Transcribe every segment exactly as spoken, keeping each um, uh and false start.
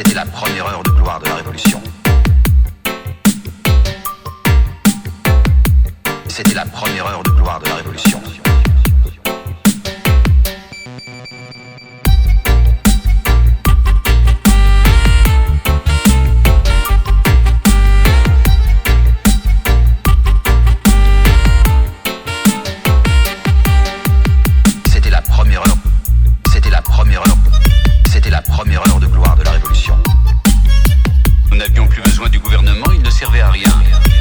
C'était la première heure de gloire de la Révolution. C'était la première heure de gloire de la Révolution. C'était la première heure. C'était la première heure. C'était la première heure de gloire de la Révolution. Nous n'avions plus besoin du gouvernement, il ne servait à rien.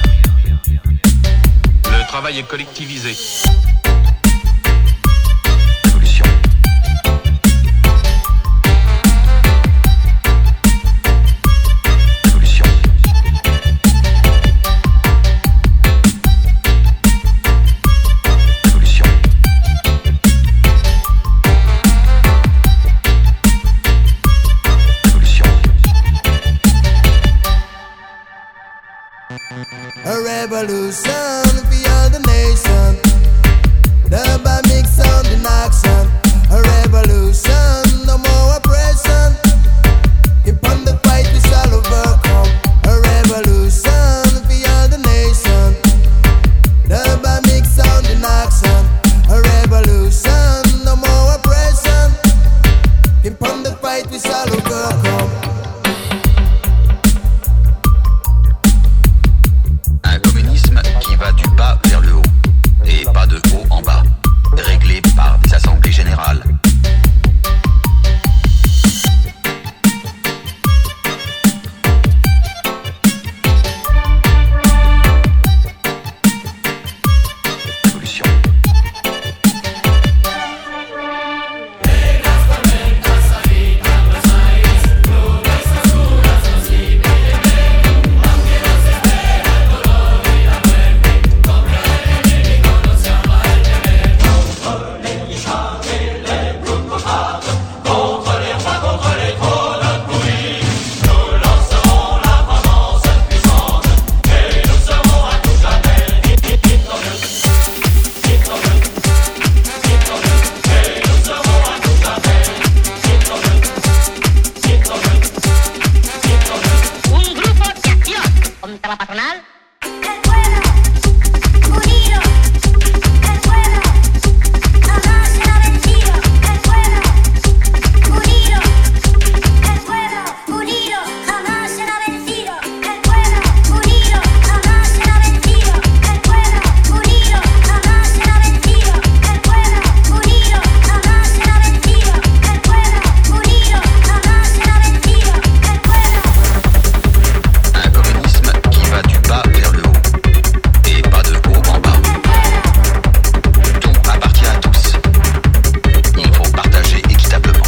Le travail est collectivisé. Révolution. Révolution. Révolution. Révolution. A revolution for the nation. The by mix sound in action. A revolution, no more oppression. Keep on the fight, we shall overcome. A revolution for the nation. The by mix sound in action. A revolution, no more oppression. Keep on the fight, we shall overcome. Un communisme qui va du bas vers le haut, et pas de haut en bas, réglé par des assemblées générales. Révolution. Un grupo de acción contra la patronal. El pueblo unido, el pueblo jamás será vencido. El pueblo unido, el pueblo unido jamás será vencido. El pueblo unido jamás será vencido. El pueblo unido jamás será vencido. El pueblo unido jamás será vencido. El pueblo unido jamás será vencido. El pueblo Un communisme qui va du bas vers le haut, et pas de haut en bas. Tout appartient à tous. Il faut partager équitablement.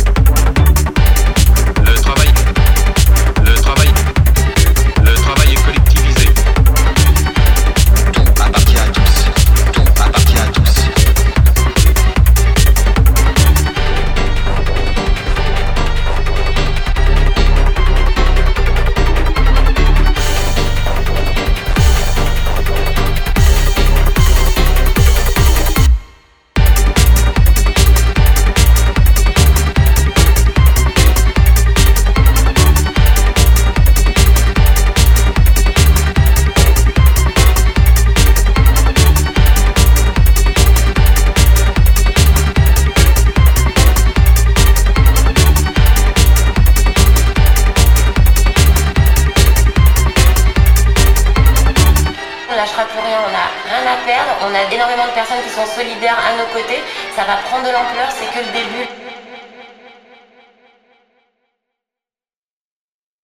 Le travail, le travail, le travail est collectivisé. Tout appartient à tous. Tout appartient à tous. On lâchera plus rien, on n'a rien à perdre, on a énormément de personnes qui sont solidaires à nos côtés, ça va prendre de l'ampleur, c'est que le début.